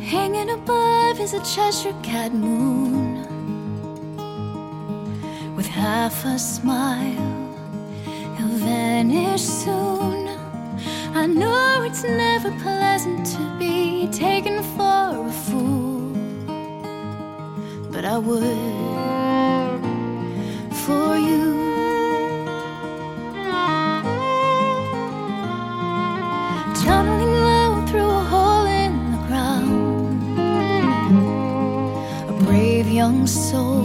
Hanging above is a Cheshire cat moon with half a smile. He'll vanish soon. I know it's never pleasant to be taken for a fool, but I would for you. Tunneling low through a hole in the ground, a brave young soul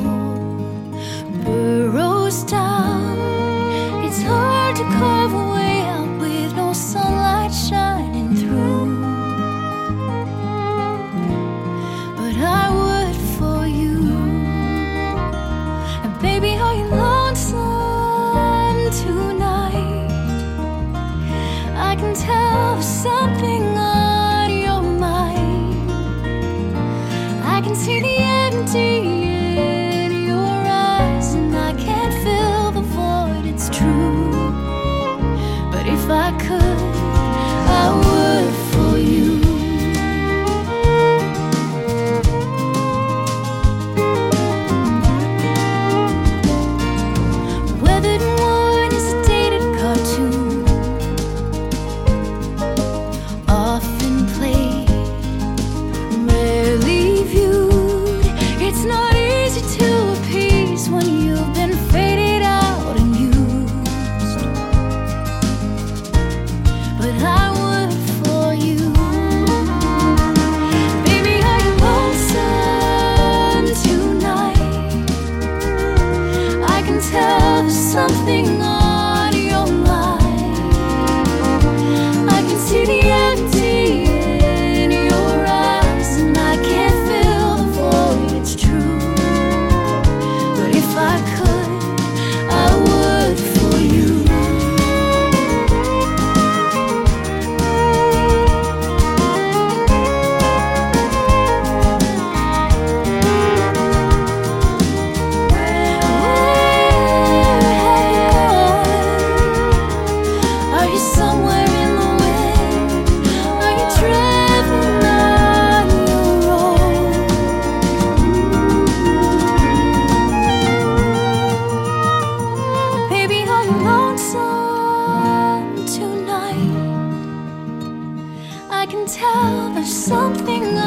burrows down. It's hard to carve a way out with no sunlight shining through, but I would for you. And baby, are you lonesome tonight? I can tell there's something on your mind. I can see the empty in your eyes, and I can't fill the void, it's true. But if I could, I would for you. Weathered and worn is a dated cartoon, often played, rarely viewed. It's not easy to appease when you've been faded out and used, but I would for you. Baby, are you lonesome tonight? I can tell there's something on your mind. I can see the empty in your eyes, and I can't fill the void, it's true. But if I could, I would for you. Are you somewhere in the wind? Are you traveling on your own? Baby, are you lonesome tonight? I can tell there's something